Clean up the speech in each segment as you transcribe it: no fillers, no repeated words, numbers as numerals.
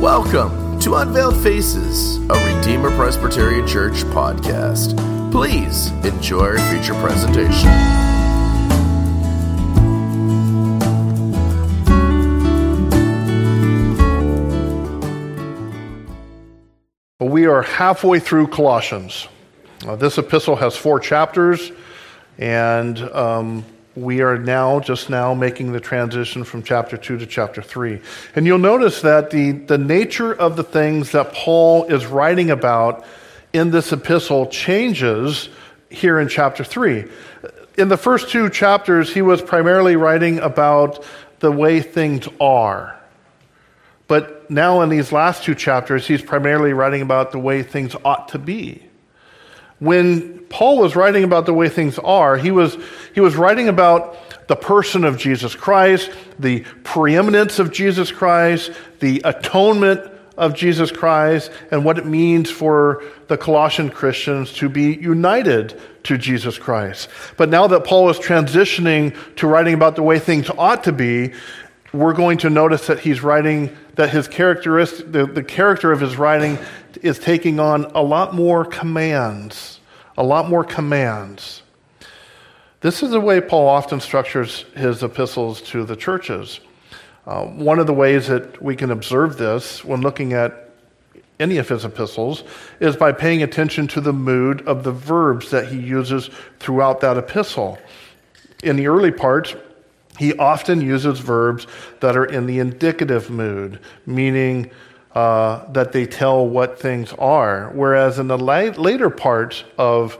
Welcome to Unveiled Faces, a Redeemer Presbyterian Church podcast. Please enjoy our feature presentation. We are halfway through Colossians. This epistle has 4 chapters, and we are just now making the transition from chapter 2 to chapter 3. And you'll notice that the nature of the things that Paul is writing about in this epistle changes here in chapter 3. In the first 2 chapters, he was primarily writing about the way things are. But now in these last 2 chapters, he's primarily writing about the way things ought to be. When Paul was writing about the way things are, he was writing about the person of Jesus Christ, the preeminence of Jesus Christ, the atonement of Jesus Christ, and what it means for the Colossian Christians to be united to Jesus Christ. But now that Paul is transitioning to writing about the way things ought to be, we're going to notice that he's writing that his characteristic, the character of his writing is taking on a lot more commands. This is the way Paul often structures his epistles to the churches. One of the ways that we can observe this when looking at any of his epistles is by paying attention to the mood of the verbs that he uses throughout that epistle. In the early parts, he often uses verbs that are in the indicative mood, meaning that they tell what things are. Whereas in the later parts of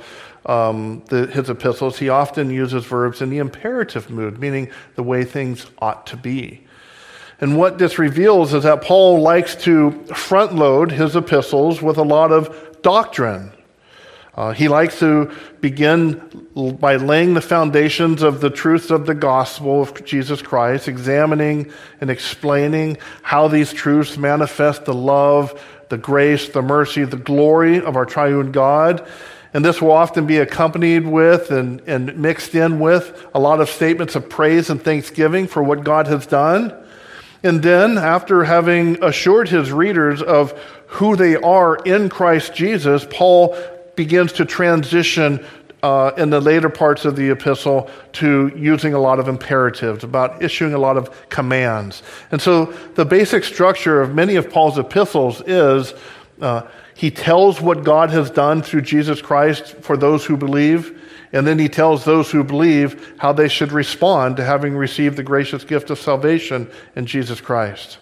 his epistles, he often uses verbs in the imperative mood, meaning the way things ought to be. And what this reveals is that Paul likes to front load his epistles with a lot of doctrine. He likes to begin by laying the foundations of the truths of the gospel of Jesus Christ, examining and explaining how these truths manifest the love, the grace, the mercy, the glory of our triune God. And this will often be accompanied with and mixed in with a lot of statements of praise and thanksgiving for what God has done. And then, after having assured his readers of who they are in Christ Jesus, Paul begins to transition in the later parts of the epistle to using a lot of imperatives, about issuing a lot of commands. And so the basic structure of many of Paul's epistles is he tells what God has done through Jesus Christ for those who believe, and then he tells those who believe how they should respond to having received the gracious gift of salvation in Jesus Christ.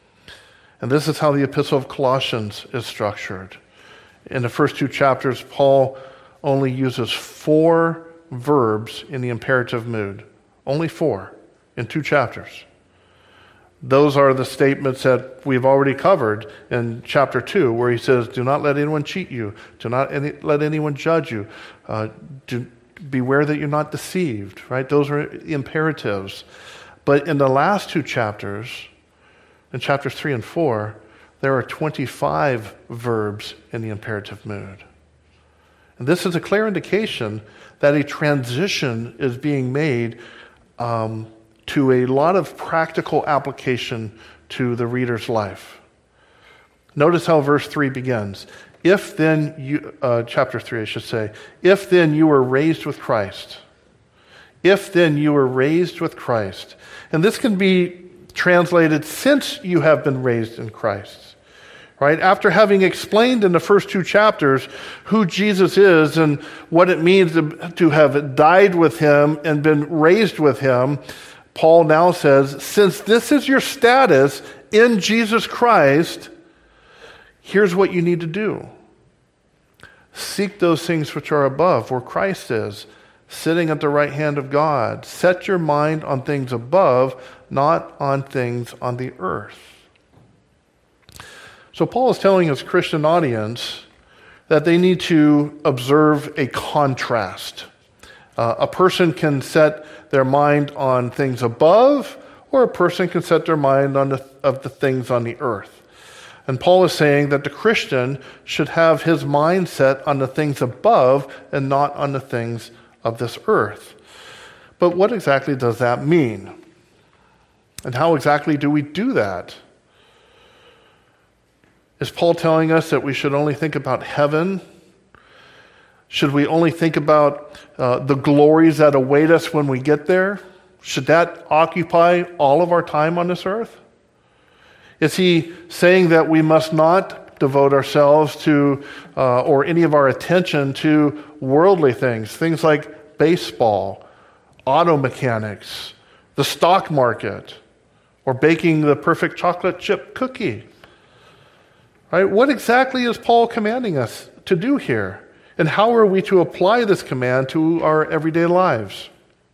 And this is how the epistle of Colossians is structured. In the first 2 chapters, Paul only uses 4 verbs in the imperative mood. Only 4 in 2 chapters. Those are the statements that we've already covered in chapter 2, where he says, do not let anyone cheat you. Do not let anyone judge you. Beware that you're not deceived, right? Those are imperatives. But in the last 2 chapters, in chapters 3 and 4, there are 25 verbs in the imperative mood. And this is a clear indication that a transition is being made to a lot of practical application to the reader's life. Notice how verse 3 begins. If then you, chapter 3 I should say, if then you were raised with Christ. If then you were raised with Christ. And this can be translated, since you have been raised in Christ. Right? After having explained in the first 2 chapters who Jesus is and what it means to have died with him and been raised with him, Paul now says, since this is your status in Jesus Christ, here's what you need to do. Seek those things which are above, where Christ is, sitting at the right hand of God. Set your mind on things above, not on things on the earth. So Paul is telling his Christian audience that they need to observe a contrast. A person can set their mind on things above, or a person can set their mind on the things on the earth. And Paul is saying that the Christian should have his mind set on the things above and not on the things of this earth. But what exactly does that mean? And how exactly do we do that? Is Paul telling us that we should only think about heaven? Should we only think about the glories that await us when we get there? Should that occupy all of our time on this earth? Is he saying that we must not devote ourselves to or any of our attention to worldly things, things like baseball, auto mechanics, the stock market, or baking the perfect chocolate chip cookie? Right? What exactly is Paul commanding us to do here? And how are we to apply this command to our everyday lives?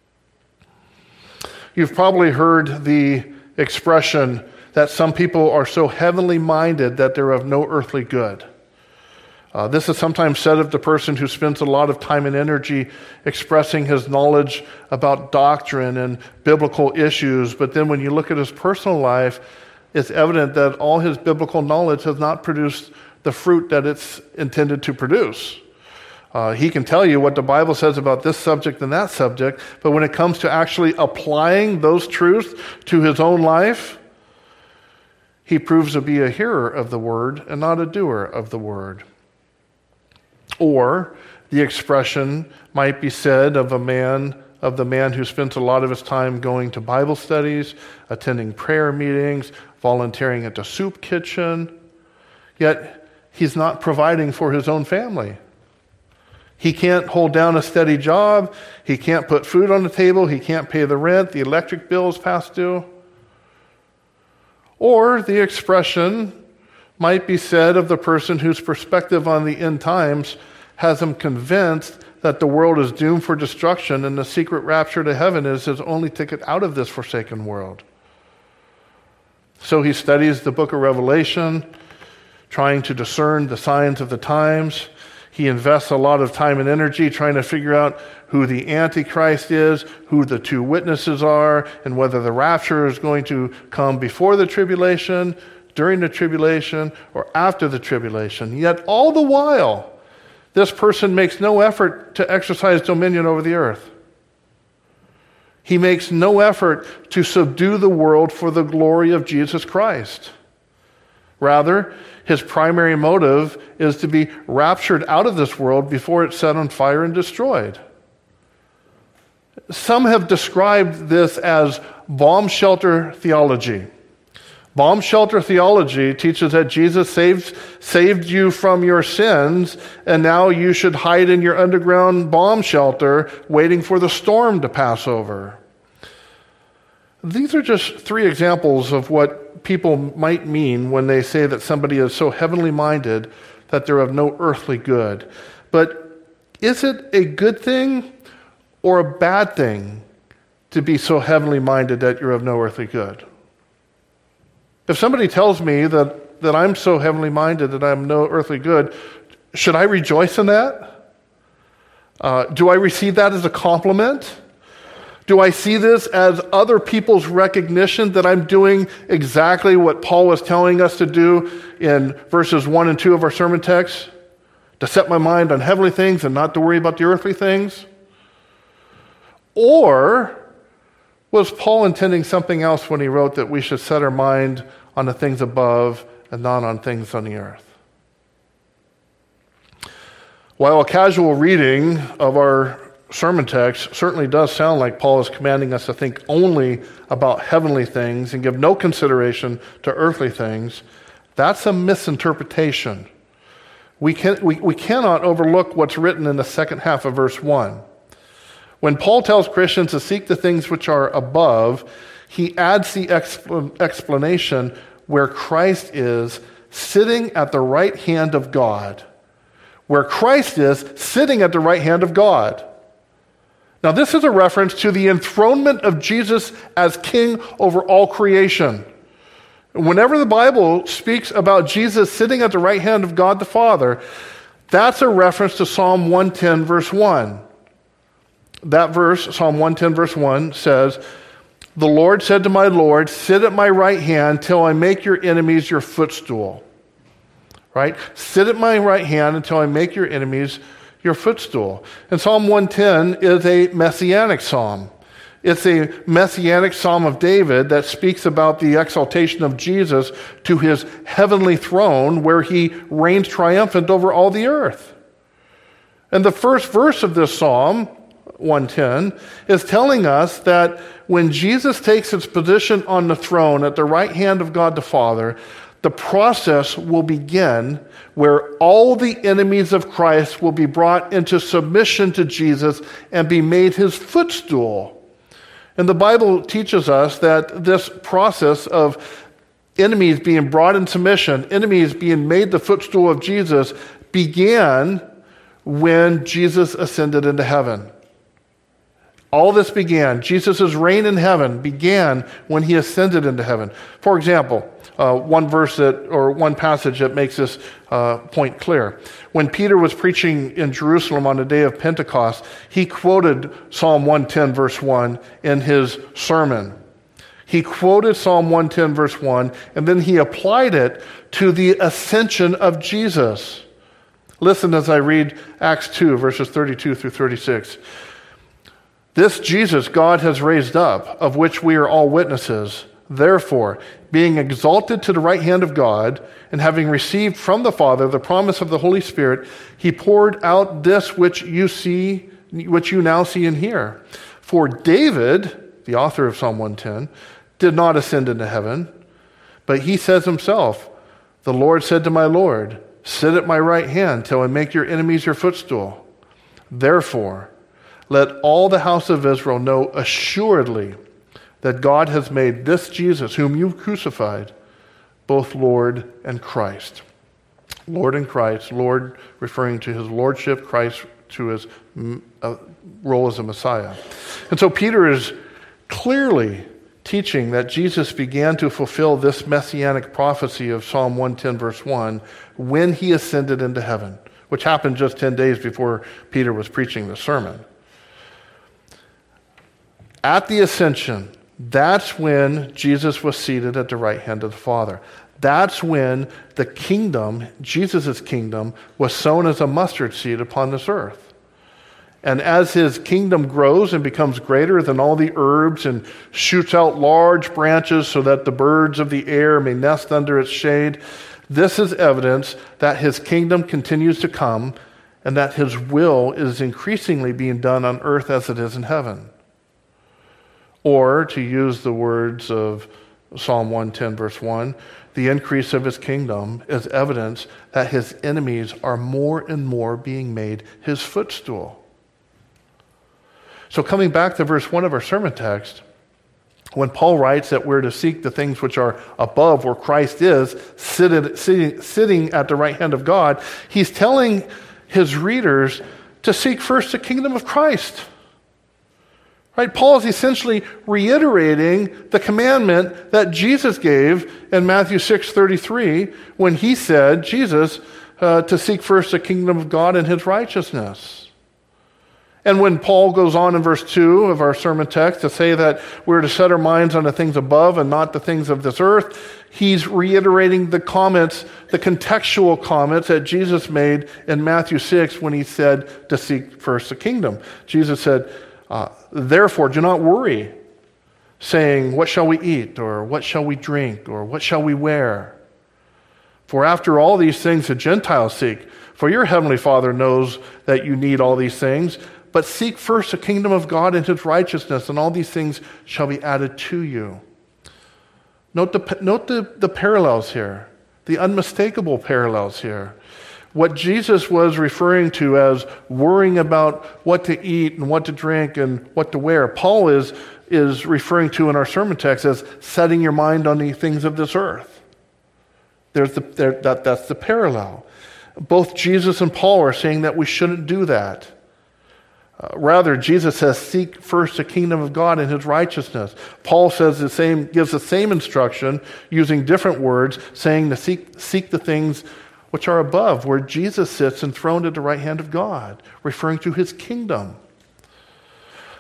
You've probably heard the expression that some people are so heavenly minded that they're of no earthly good. This is sometimes said of the person who spends a lot of time and energy expressing his knowledge about doctrine and biblical issues, but then when you look at his personal life, it's evident that all his biblical knowledge has not produced the fruit that it's intended to produce. He can tell you what the Bible says about this subject and that subject, but when it comes to actually applying those truths to his own life, he proves to be a hearer of the word and not a doer of the word. Or the expression might be said of the man who spends a lot of his time going to Bible studies, attending prayer meetings, volunteering at the soup kitchen, yet he's not providing for his own family. He can't hold down a steady job. He can't put food on the table. He can't pay the rent. The electric bill is past due. Or the expression might be said of the person whose perspective on the end times has him convinced that the world is doomed for destruction and the secret rapture to heaven is his only ticket out of this forsaken world. So he studies the book of Revelation, trying to discern the signs of the times. He invests a lot of time and energy trying to figure out who the Antichrist is, who the two witnesses are, and whether the rapture is going to come before the tribulation, during the tribulation, or after the tribulation. Yet all the while, this person makes no effort to exercise dominion over the earth. He makes no effort to subdue the world for the glory of Jesus Christ. Rather, his primary motive is to be raptured out of this world before it's set on fire and destroyed. Some have described this as bomb shelter theology. Bomb shelter theology teaches that Jesus saved you from your sins, and now you should hide in your underground bomb shelter waiting for the storm to pass over. These are just three examples of what people might mean when they say that somebody is so heavenly minded that they're of no earthly good. But is it a good thing or a bad thing to be so heavenly minded that you're of no earthly good? If somebody tells me that I'm so heavenly minded that I'm no earthly good, should I rejoice in that? Do I receive that as a compliment? Do I see this as other people's recognition that I'm doing exactly what Paul was telling us to do in verses 1 and 2 of our sermon text? To set my mind on heavenly things and not to worry about the earthly things? Or was Paul intending something else when he wrote that we should set our mind on the things above and not on things on the earth? While a casual reading of our sermon text certainly does sound like Paul is commanding us to think only about heavenly things and give no consideration to earthly things, that's a misinterpretation. We cannot overlook what's written in the second half of verse 1. When Paul tells Christians to seek the things which are above, he adds the explanation where Christ is sitting at the right hand of God. Where Christ is sitting at the right hand of God. Now, this is a reference to the enthronement of Jesus as king over all creation. Whenever the Bible speaks about Jesus sitting at the right hand of God the Father, that's a reference to Psalm 110, verse 1. That verse, Psalm 110, verse 1, says, "The Lord said to my Lord, sit at my right hand till I make your enemies your footstool." Right? Sit at my right hand until I make your enemies your footstool. And Psalm 110 is a messianic psalm. It's a messianic psalm of David that speaks about the exaltation of Jesus to his heavenly throne where he reigns triumphant over all the earth. And the first verse of this psalm, 110, is telling us that when Jesus takes his position on the throne at the right hand of God the Father, the process will begin where all the enemies of Christ will be brought into submission to Jesus and be made his footstool. And the Bible teaches us that this process of enemies being brought in submission, enemies being made the footstool of Jesus, began when Jesus ascended into heaven. All this began, Jesus' reign in heaven began when he ascended into heaven. For example, one passage that makes this point clear. When Peter was preaching in Jerusalem on the day of Pentecost, he quoted Psalm 110, verse 1 in his sermon. He quoted Psalm 110, verse 1, and then he applied it to the ascension of Jesus. Listen as I read Acts 2, verses 32 through 36. This Jesus God has raised up, of which we are all witnesses. Therefore, being exalted to the right hand of God, and having received from the Father the promise of the Holy Spirit, he poured out this which you now see and hear. For David, the author of Psalm 110, did not ascend into heaven, but he says himself, the Lord said to my Lord, sit at my right hand till I make your enemies your footstool. Therefore, let all the house of Israel know assuredly that God has made this Jesus, whom you crucified, both Lord and Christ. Lord and Christ, Lord referring to his lordship, Christ to his role as a Messiah. And so Peter is clearly teaching that Jesus began to fulfill this messianic prophecy of Psalm 110, verse 1, when he ascended into heaven, which happened just 10 days before Peter was preaching the sermon. At the ascension, that's when Jesus was seated at the right hand of the Father. That's when the kingdom, Jesus' kingdom, was sown as a mustard seed upon this earth. And as his kingdom grows and becomes greater than all the herbs and shoots out large branches so that the birds of the air may nest under its shade, this is evidence that his kingdom continues to come and that his will is increasingly being done on earth as it is in heaven. Or, to use the words of Psalm 110, verse 1, the increase of his kingdom is evidence that his enemies are more and more being made his footstool. So coming back to verse 1 of our sermon text, when Paul writes that we're to seek the things which are above where Christ is, sitting at the right hand of God, he's telling his readers to seek first the kingdom of Christ. Right? Paul is essentially reiterating the commandment that Jesus gave in Matthew 6:33 when he said, Jesus, to seek first the kingdom of God and his righteousness. And when Paul goes on in verse 2 of our sermon text to say that we're to set our minds on the things above and not the things of this earth, he's reiterating the comments, the contextual comments that Jesus made in Matthew 6 when he said to seek first the kingdom. Jesus said, therefore, do not worry, saying, what shall we eat, or what shall we drink, or what shall we wear? For after all these things the Gentiles seek, for your heavenly Father knows that you need all these things, but seek first the kingdom of God and his righteousness, and all these things shall be added to you. Note the parallels here, the unmistakable parallels here. What Jesus was referring to as worrying about what to eat and what to drink and what to wear, Paul is referring to in our sermon text as setting your mind on the things of this earth. That's the parallel. Both Jesus and Paul are saying that we shouldn't do that. Rather, Jesus says, seek first the kingdom of God and his righteousness. Paul says gives the same instruction using different words, saying to seek the things which are above, where Jesus sits enthroned at the right hand of God, referring to his kingdom.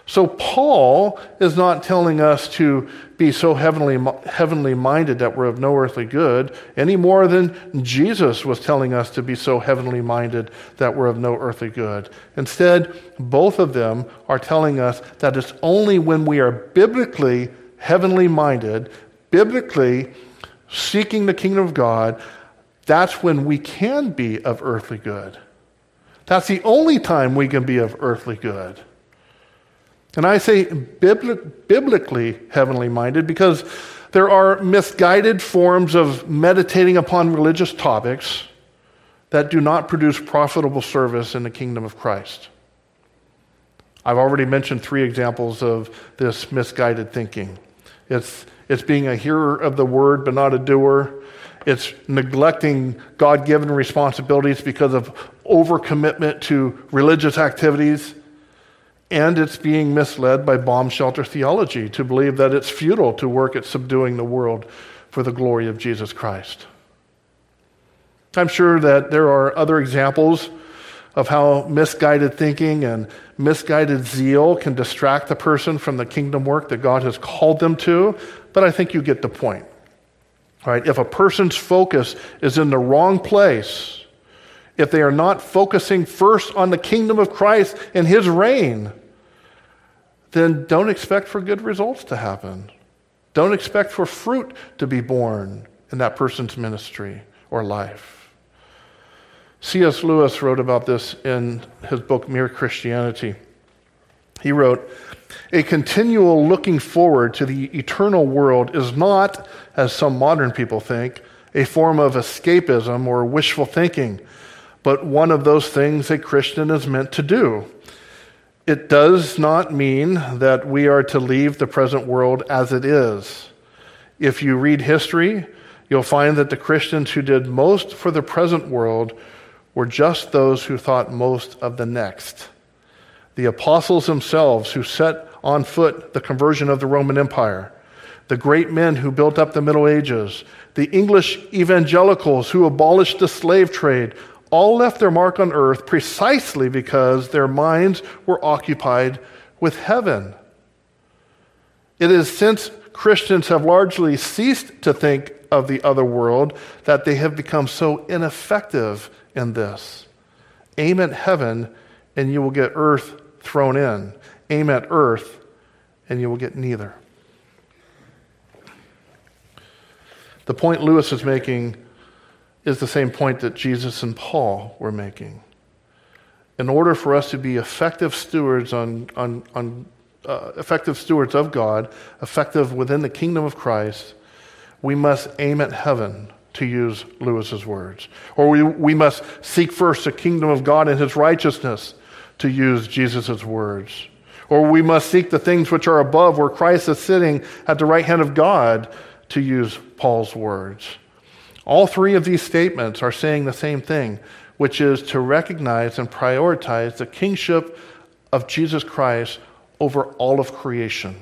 So Paul is not telling us to be so heavenly minded that we're of no earthly good, any more than Jesus was telling us to be so heavenly minded that we're of no earthly good. Instead, both of them are telling us that it's only when we are biblically heavenly minded, biblically seeking the kingdom of God, that's when we can be of earthly good. That's the only time we can be of earthly good. And I say biblically heavenly minded because there are misguided forms of meditating upon religious topics that do not produce profitable service in the kingdom of Christ. I've already mentioned 3 examples of this misguided thinking. It's being a hearer of the word but not a doer. It's neglecting God-given responsibilities because of overcommitment to religious activities. And it's being misled by bomb shelter theology to believe that it's futile to work at subduing the world for the glory of Jesus Christ. I'm sure that there are other examples of how misguided thinking and misguided zeal can distract the person from the kingdom work that God has called them to, but I think you get the point. All right, if a person's focus is in the wrong place, if they are not focusing first on the kingdom of Christ and his reign, then don't expect for good results to happen. Don't expect for fruit to be born in that person's ministry or life. C.S. Lewis wrote about this in his book, Mere Christianity. He wrote, "A continual looking forward to the eternal world is not, as some modern people think, a form of escapism or wishful thinking, but one of those things a Christian is meant to do. It does not mean that we are to leave the present world as it is. If you read history, you'll find that the Christians who did most for the present world were just those who thought most of the next. The apostles themselves who set on foot the conversion of the Roman Empire, the great men who built up the Middle Ages, the English evangelicals who abolished the slave trade, all left their mark on earth precisely because their minds were occupied with heaven. It is since Christians have largely ceased to think of the other world that they have become so ineffective in this. Aim at heaven and you will get earth thrown in. Aim at earth and you will get neither." The point Lewis is making is the same point that Jesus and Paul were making. In order for us to be effective stewards effective stewards of God, effective within the kingdom of Christ, we must aim at heaven, to use Lewis's words. Or we must seek first the kingdom of God and his righteousness, to use Jesus' words. Or we must seek the things which are above, where Christ is sitting at the right hand of God, to use Paul's words. All 3 of these statements are saying the same thing, which is to recognize and prioritize the kingship of Jesus Christ over all of creation.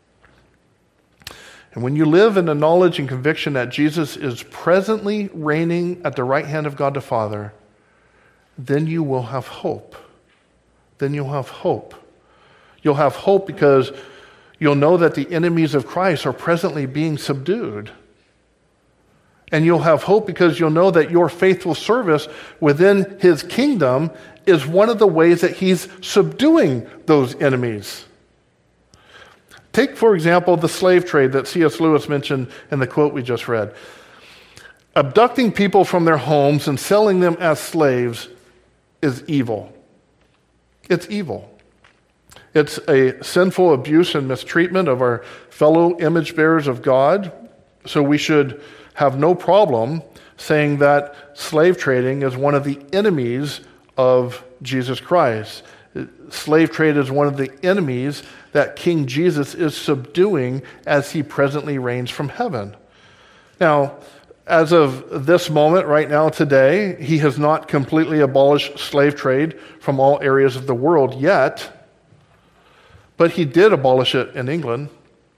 And when you live in the knowledge and conviction that Jesus is presently reigning at the right hand of God the Father, then you will have hope. Then you'll have hope. You'll have hope because you'll know that the enemies of Christ are presently being subdued. And you'll have hope because you'll know that your faithful service within his kingdom is one of the ways that he's subduing those enemies. Take, for example, the slave trade that C.S. Lewis mentioned in the quote we just read. Abducting people from their homes and selling them as slaves is evil. It's evil. It's a sinful abuse and mistreatment of our fellow image bearers of God. So we should have no problem saying that slave trading is one of the enemies of Jesus Christ. Slave trade is one of the enemies that King Jesus is subduing as he presently reigns from heaven. Now, as of this moment, right now, today, he has not completely abolished slave trade from all areas of the world yet, but he did abolish it in England.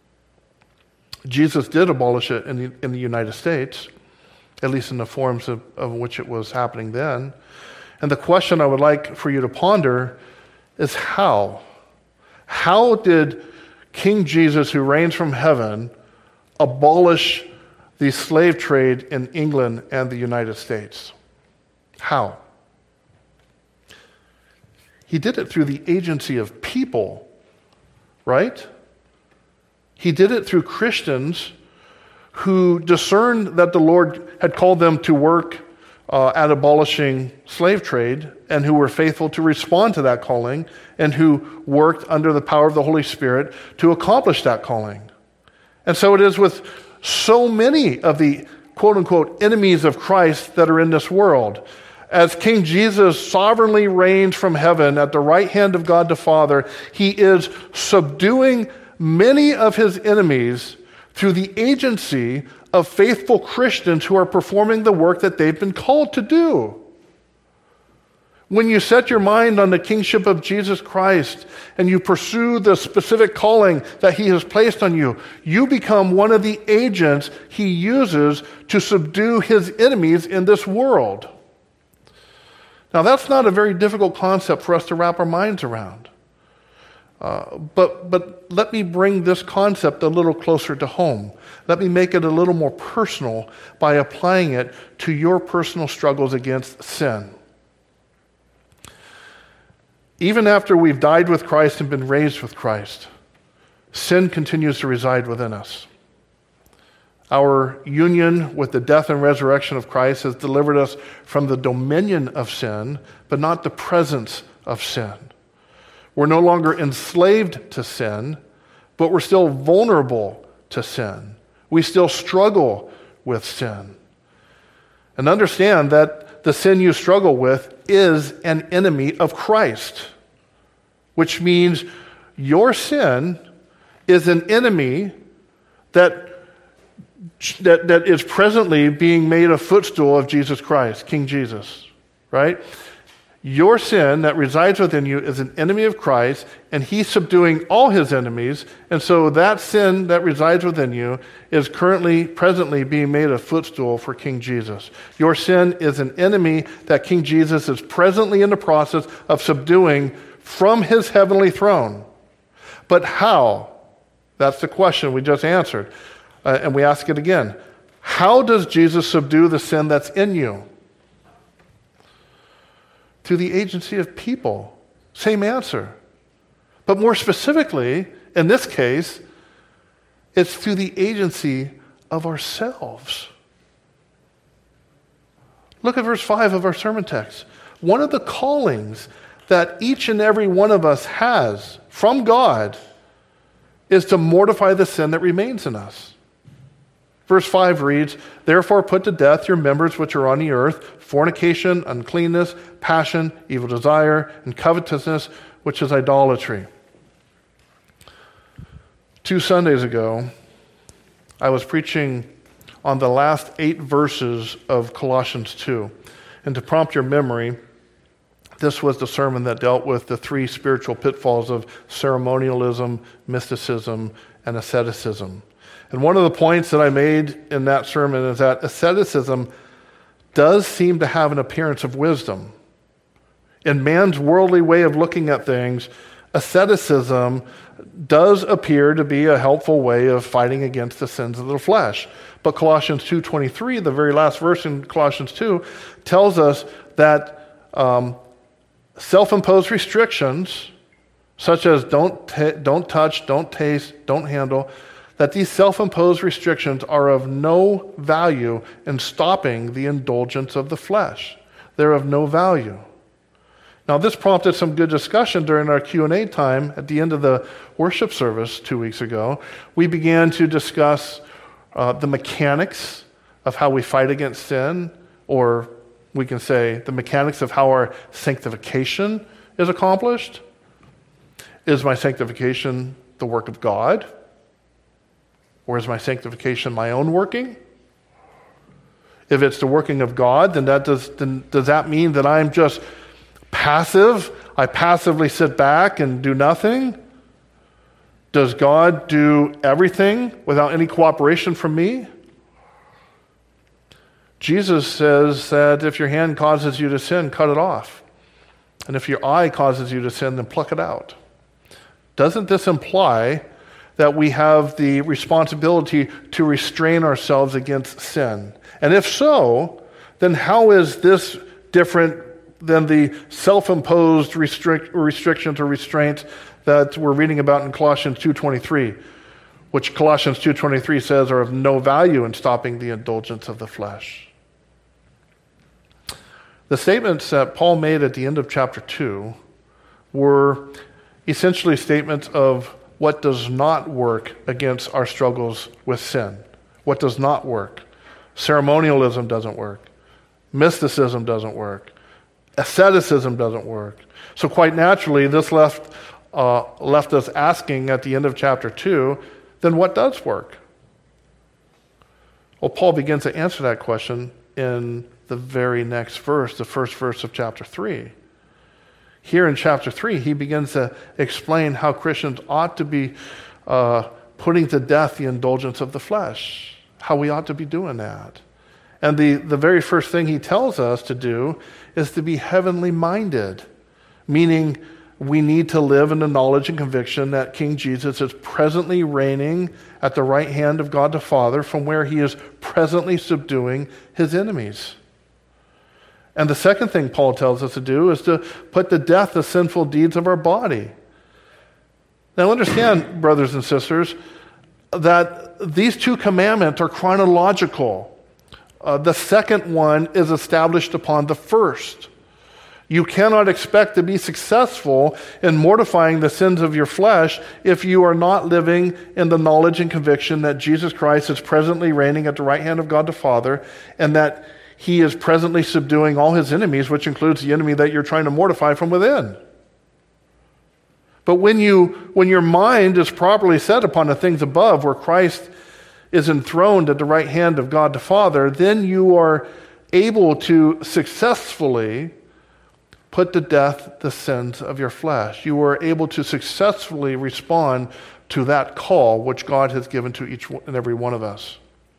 Jesus did abolish it in the United States, at least in the forms of which it was happening then. And the question I would like for you to ponder is how? How did King Jesus, who reigns from heaven, abolish the slave trade in England and the United States? How? He did it through the agency of people, right? He did it through Christians who discerned that the Lord had called them to work at abolishing slave trade, and who were faithful to respond to that calling, and who worked under the power of the Holy Spirit to accomplish that calling. And so it is with so many of the quote-unquote enemies of Christ that are in this world. As King Jesus sovereignly reigns from heaven at the right hand of God the Father, he is subduing many of his enemies through the agency of faithful Christians who are performing the work that they've been called to do. When you set your mind on the kingship of Jesus Christ and you pursue the specific calling that he has placed on you, you become one of the agents he uses to subdue his enemies in this world. Now, that's not a very difficult concept for us to wrap our minds around. But let me bring this concept a little closer to home. Let me make it a little more personal by applying it to your personal struggles against sin. Even after we've died with Christ and been raised with Christ, sin continues to reside within us. Our union with the death and resurrection of Christ has delivered us from the dominion of sin, but not the presence of sin. We're no longer enslaved to sin, but we're still vulnerable to sin. We still struggle with sin. And understand that the sin you struggle with is an enemy of Christ, which means your sin is an enemy that is presently being made a footstool of Jesus Christ, King Jesus, right? Your sin that resides within you is an enemy of Christ, and he's subduing all his enemies, and so that sin that resides within you is presently being made a footstool for King Jesus. Your sin is an enemy that King Jesus is presently in the process of subduing from his heavenly throne. But how? That's the question we just answered. And we ask it again. How does Jesus subdue the sin that's in you? Through the agency of people. Same answer. But more specifically, in this case, it's through the agency of ourselves. Look at verse 5 of our sermon text. One of the callings that each and every one of us has from God is to mortify the sin that remains in us. Verse 5 reads, "Therefore put to death your members which are on the earth, fornication, uncleanness, passion, evil desire, and covetousness, which is idolatry." 2 Sundays ago, I was preaching on the last 8 verses of Colossians 2. And to prompt your memory, this was the sermon that dealt with the 3 spiritual pitfalls of ceremonialism, mysticism, and asceticism. And one of the points that I made in that sermon is that asceticism does seem to have an appearance of wisdom. In man's worldly way of looking at things, asceticism does appear to be a helpful way of fighting against the sins of the flesh. But Colossians 2:23, the very last verse in Colossians 2, tells us that self-imposed restrictions, such as don't touch, don't taste, don't handle, that these self-imposed restrictions are of no value in stopping the indulgence of the flesh. They're of no value. Now, this prompted some good discussion during our Q&A time at the end of the worship service 2 weeks ago. We began to discuss the mechanics of how we fight against sin, or we can say the mechanics of how our sanctification is accomplished. Is my sanctification the work of God? Or is my sanctification my own working? If it's the working of God, then does that mean that I'm just passive? I passively sit back and do nothing? Does God do everything without any cooperation from me? Jesus says that if your hand causes you to sin, cut it off. And if your eye causes you to sin, then pluck it out. Doesn't this imply that we have the responsibility to restrain ourselves against sin? And if so, then how is this different than the self-imposed restrictions or restraints that we're reading about in Colossians 2:23, which Colossians 2:23 says are of no value in stopping the indulgence of the flesh? The statements that Paul made at the end of chapter 2 were essentially statements of what does not work against our struggles with sin. What does not work? Ceremonialism doesn't work. Mysticism doesn't work. Asceticism doesn't work. So quite naturally, this left us asking at the end of chapter 2, then what does work? Well, Paul begins to answer that question in the very next verse, the first verse of chapter 3. Here in chapter 3, he begins to explain how Christians ought to be putting to death the indulgence of the flesh, how we ought to be doing that. And the very first thing he tells us to do is to be heavenly minded, meaning we need to live in the knowledge and conviction that King Jesus is presently reigning at the right hand of God the Father, from where he is presently subduing his enemies. And the second thing Paul tells us to do is to put to death the sinful deeds of our body. Now understand, brothers and sisters, that these two commandments are chronological. The second one is established upon the first. You cannot expect to be successful in mortifying the sins of your flesh if you are not living in the knowledge and conviction that Jesus Christ is presently reigning at the right hand of God the Father, and that he is presently subduing all his enemies, which includes the enemy that you're trying to mortify from within. But when your mind is properly set upon the things above, where Christ is enthroned at the right hand of God the Father, then you are able to successfully put to death the sins of your flesh. You are able to successfully respond to that call which God has given to each and every one of us.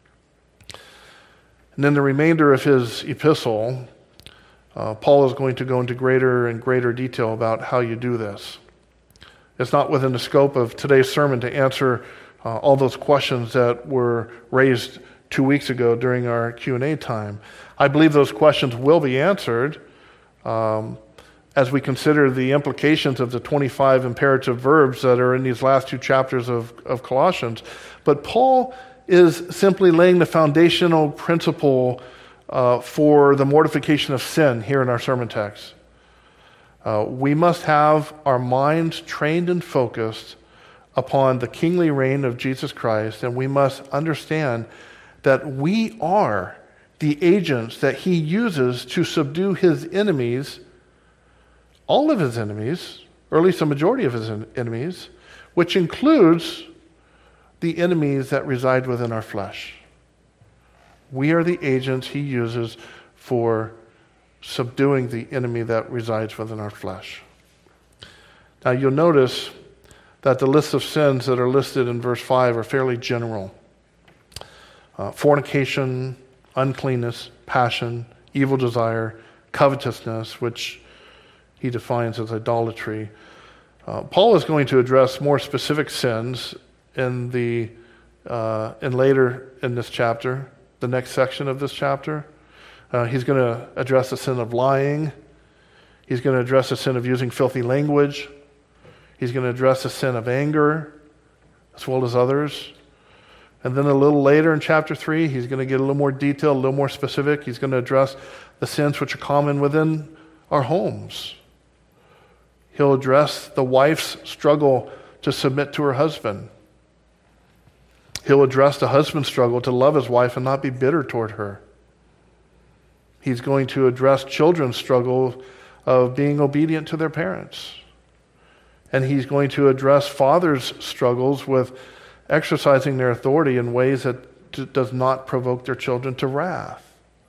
And then the remainder of his epistle, Paul is going to go into greater and greater detail about how you do this. It's not within the scope of today's sermon to answer all those questions that were raised 2 weeks ago during our Q&A time. I believe those questions will be answered as we consider the implications of the 25 imperative verbs that are in these last two chapters of Colossians. But Paul is simply laying the foundational principle for the mortification of sin here in our sermon text. We must have our minds trained and focused upon the kingly reign of Jesus Christ, and we must understand that we are the agents that he uses to subdue his enemies, all of his enemies, or at least a majority of his enemies, which includes the enemies that reside within our flesh. We are the agents he uses for subduing the enemy that resides within our flesh. Now you'll notice that the list of sins that are listed in verse 5 are fairly general. Fornication, uncleanness, passion, evil desire, covetousness, which he defines as idolatry. Paul is going to address more specific sins in later in this chapter, the next section of this chapter. He's going to address the sin of lying. He's going to address the sin of using filthy language. He's going to address the sin of anger, as well as others. And then a little later in chapter 3, he's going to get a little more detailed, a little more specific. He's going to address the sins which are common within our homes. He'll address the wife's struggle to submit to her husband. He'll address the husband's struggle to love his wife and not be bitter toward her. He's going to address children's struggle of being obedient to their parents. And he's going to address fathers' struggles with exercising their authority in ways that does not provoke their children to wrath.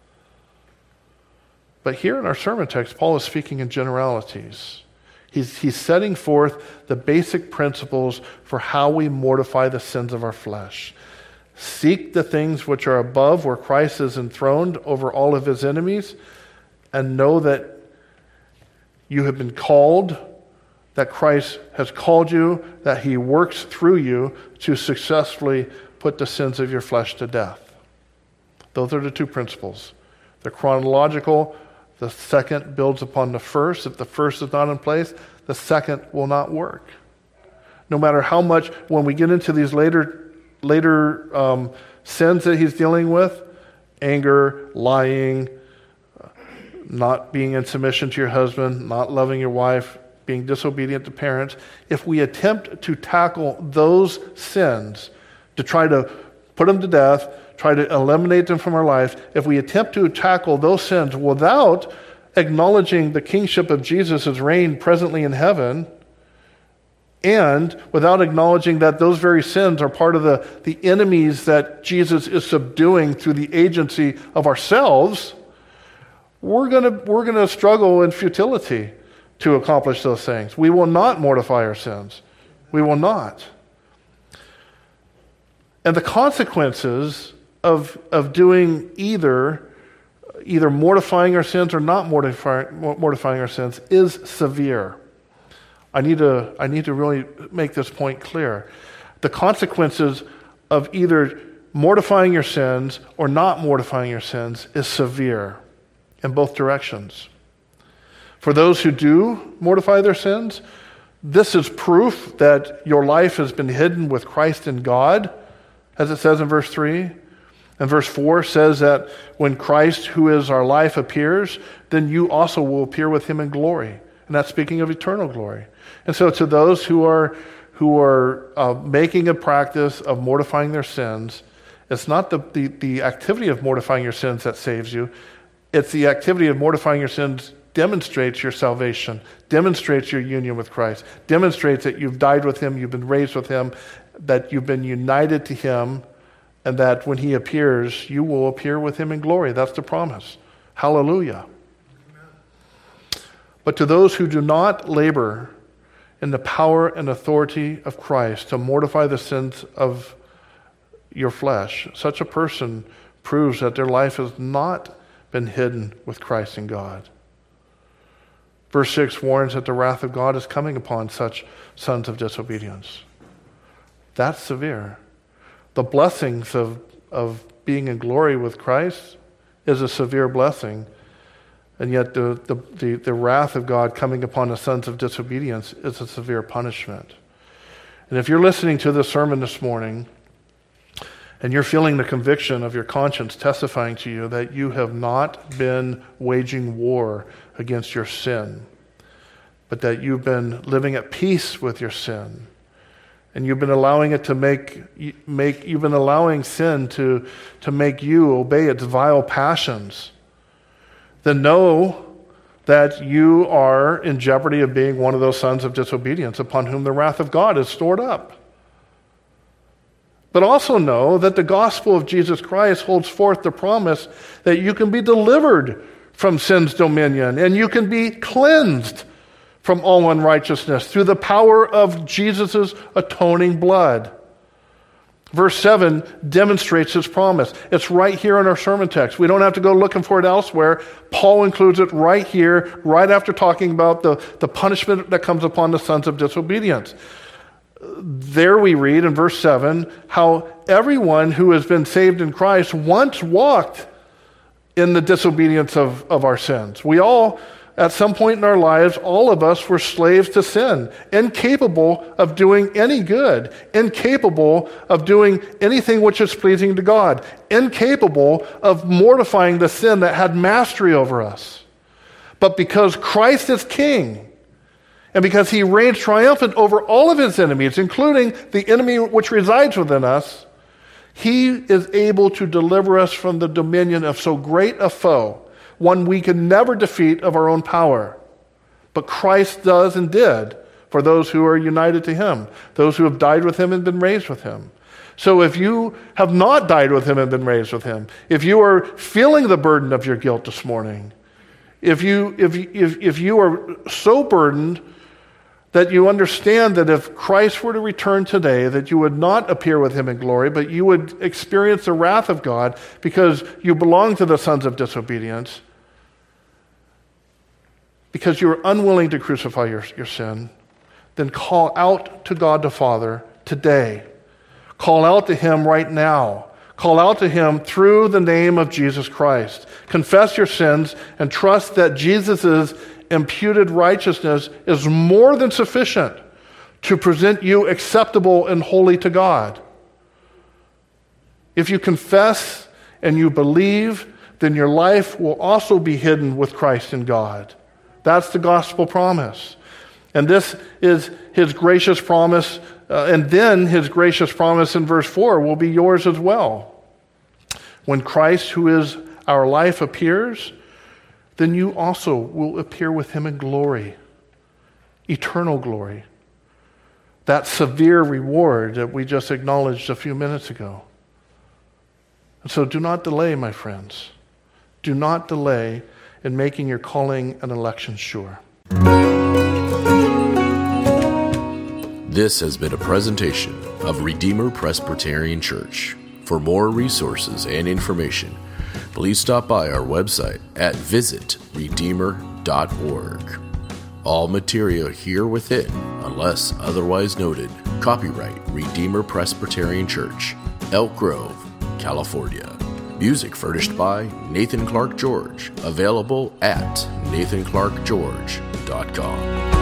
But here in our sermon text, Paul is speaking in generalities. He's setting forth the basic principles for how we mortify the sins of our flesh. Seek the things which are above, where Christ is enthroned over all of his enemies, and know that you have been called that Christ has called you, that he works through you to successfully put the sins of your flesh to death. Those are the two principles. The chronological, the second builds upon the first. If the first is not in place, the second will not work. No matter how much, when we get into these later sins that he's dealing with, anger, lying, not being in submission to your husband, not loving your wife, being disobedient to parents, if we attempt to tackle those sins, to try to put them to death, try to eliminate them from our life, if we attempt to tackle those sins without acknowledging the kingship of Jesus' reign presently in heaven, and without acknowledging that those very sins are part of the enemies that Jesus is subduing through the agency of ourselves, we're gonna struggle in futility to accomplish those things. We will not mortify our sins. We will not. And the consequences of doing either mortifying our sins or not mortifying our sins is severe. I need to really make this point clear. The consequences of either mortifying your sins or not mortifying your sins is severe in both directions. For those who do mortify their sins, this is proof that your life has been hidden with Christ in God, as it says in verse 3. And verse 4 says that when Christ, who is our life, appears, then you also will appear with him in glory. And that's speaking of eternal glory. And so to those who are making a practice of mortifying their sins, it's not the activity of mortifying your sins that saves you. It's the activity of mortifying your sins demonstrates your salvation, demonstrates your union with Christ, demonstrates that you've died with him, you've been raised with him, that you've been united to him, and that when he appears, you will appear with him in glory. That's the promise. Hallelujah. Amen. But to those who do not labor in the power and authority of Christ to mortify the sins of your flesh, such a person proves that their life has not been hidden with Christ in God. Verse 6 warns that the wrath of God is coming upon such sons of disobedience. That's severe. The blessings of being in glory with Christ is a severe blessing, and yet the wrath of God coming upon the sons of disobedience is a severe punishment. And if you're listening to this sermon this morning, and you're feeling the conviction of your conscience testifying to you that you have not been waging war against your sin, but that you've been living at peace with your sin, and you've been allowing it to you've been allowing sin to make you obey its vile passions, then know that you are in jeopardy of being one of those sons of disobedience upon whom the wrath of God is stored up. But also know that the gospel of Jesus Christ holds forth the promise that you can be delivered from sin's dominion and you can be cleansed from all unrighteousness through the power of Jesus' atoning blood. Verse 7 demonstrates this promise. It's right here in our sermon text. We don't have to go looking for it elsewhere. Paul includes it right here, right after talking about the punishment that comes upon the sons of disobedience. There we read in verse 7 how everyone who has been saved in Christ once walked in the disobedience of our sins. We all, at some point in our lives, all of us were slaves to sin, incapable of doing any good, incapable of doing anything which is pleasing to God, incapable of mortifying the sin that had mastery over us. But because Christ is King, and because he reigns triumphant over all of his enemies, including the enemy which resides within us, he is able to deliver us from the dominion of so great a foe, one we can never defeat of our own power. But Christ does and did for those who are united to him, those who have died with him and been raised with him. So if you have not died with him and been raised with him, if you are feeling the burden of your guilt this morning, if you are so burdened that you understand that if Christ were to return today, that you would not appear with him in glory, but you would experience the wrath of God because you belong to the sons of disobedience, because you're unwilling to crucify your sin, then call out to God the Father today. Call out to him right now. Call out to him through the name of Jesus Christ. Confess your sins and trust that Jesus' imputed righteousness is more than sufficient to present you acceptable and holy to God. If you confess and you believe, then your life will also be hidden with Christ in God. That's the gospel promise. And this is his gracious promise, and then his gracious promise in verse 4 will be yours as well. When Christ, who is our life, appears, then you also will appear with him in glory, eternal glory. That severe reward that we just acknowledged a few minutes ago. And so do not delay, my friends. Do not delay in making your calling and election sure. This has been a presentation of Redeemer Presbyterian Church. For more resources and information, please stop by our website at visitredeemer.org. All material here within, unless otherwise noted, copyright Redeemer Presbyterian Church, Elk Grove, California. Music furnished by Nathan Clark George, available at nathanclarkgeorge.com.